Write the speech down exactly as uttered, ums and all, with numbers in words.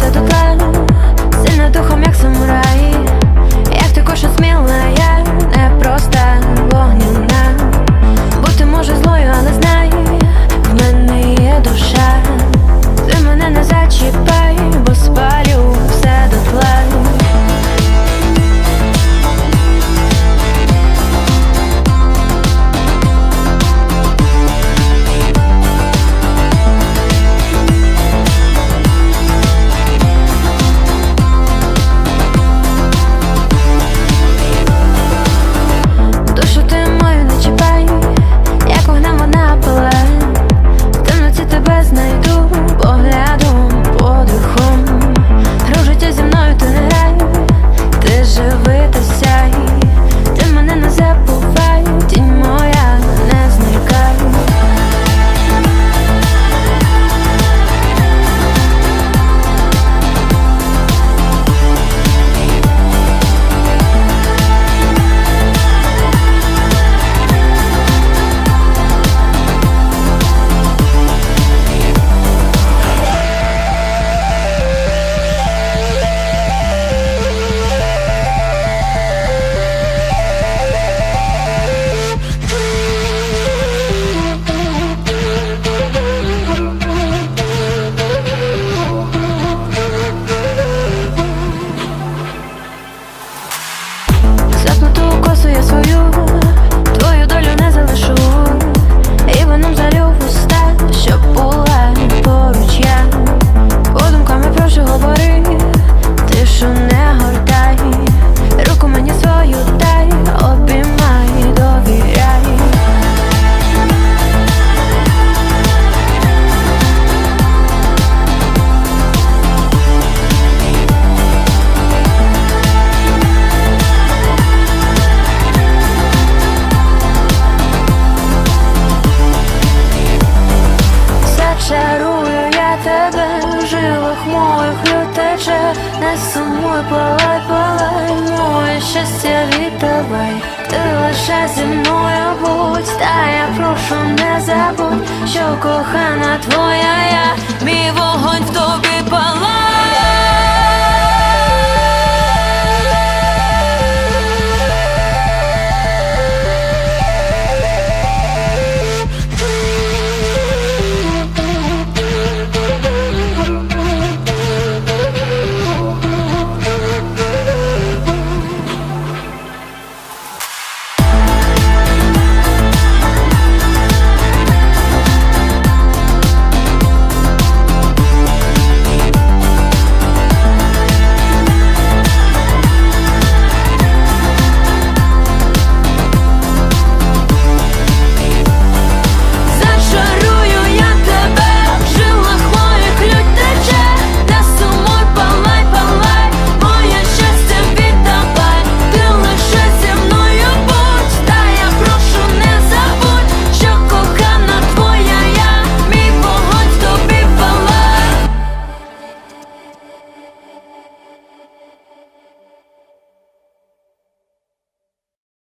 все дотла, сильна духом, як самурай. Як ти кожен сміла, я не проста вогняна. Бути може злою, але знай, в мене є душа. Ти мене не зачіпай, бо спалю все дотла. Заплету косу я свою, твою долю не залишу, і вином залю в уста, щоб була поруч я. Подумками прошу говори, тишу не гортай, руку мені свою дай, обіймай, довіряй. Чарую я тебе, в жилах моїх лють тече. Не сумуй, палай, палай, моє щастя віддавай. Ти лише зі мною будь, та я прошу не забудь, що кохана твоя я, мій вогонь в тобі.